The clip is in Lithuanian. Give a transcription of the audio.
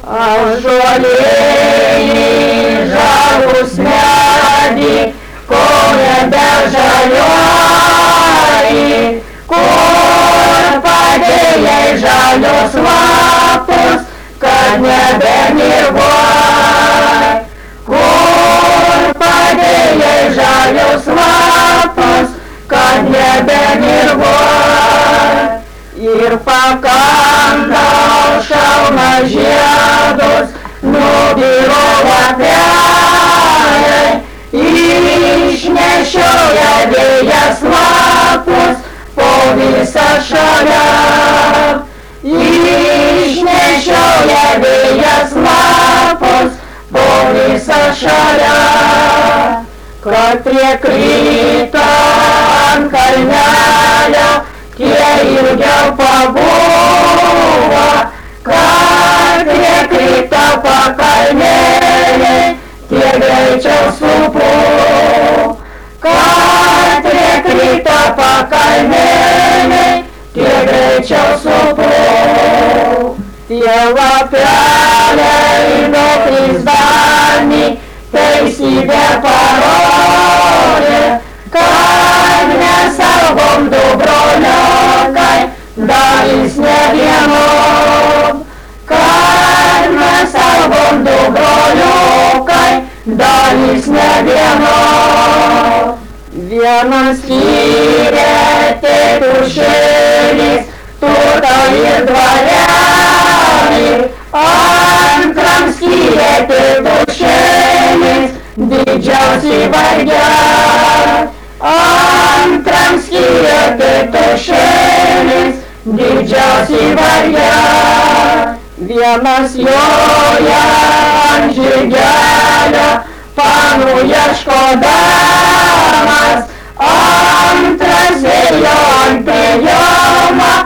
Ąžuolėliai žavūs medį, kol nebežaliuoji, kur padėjai žalius lapus, kad nebemiegoj. Kur padėjai žalius lapus, kad nebemiegoj. Ir pakandau šalna žiedus, nubiro lapeliai, išnešioja vėjas lapus po visą šalį. Išnešioja vėjas lapus po visą šalį. Kad prie krito ant kalnelio tie ilgiau pabuvo, kad prie krito pakalnėliai tie greičiau supuvo. Kad prie krito pakalnėliai tie greičiau supuvo. Tie lapeliai nukrisdami teisybę parodė, kad mes augom du broliukai, dalis ne vienod. Kad mes augom du broliukai, dalis ne vienod. Vienas skyrė tėtušėlis, turtą ir dvarelį, antram skyrė tėtušėlis, didžiausiai vargelį. Antram skyrė tėtušėlis, didžiausiai vargelį. Vienas joja ant žirgelio, panų ieškodamas, antras ėjo ant priėjimo,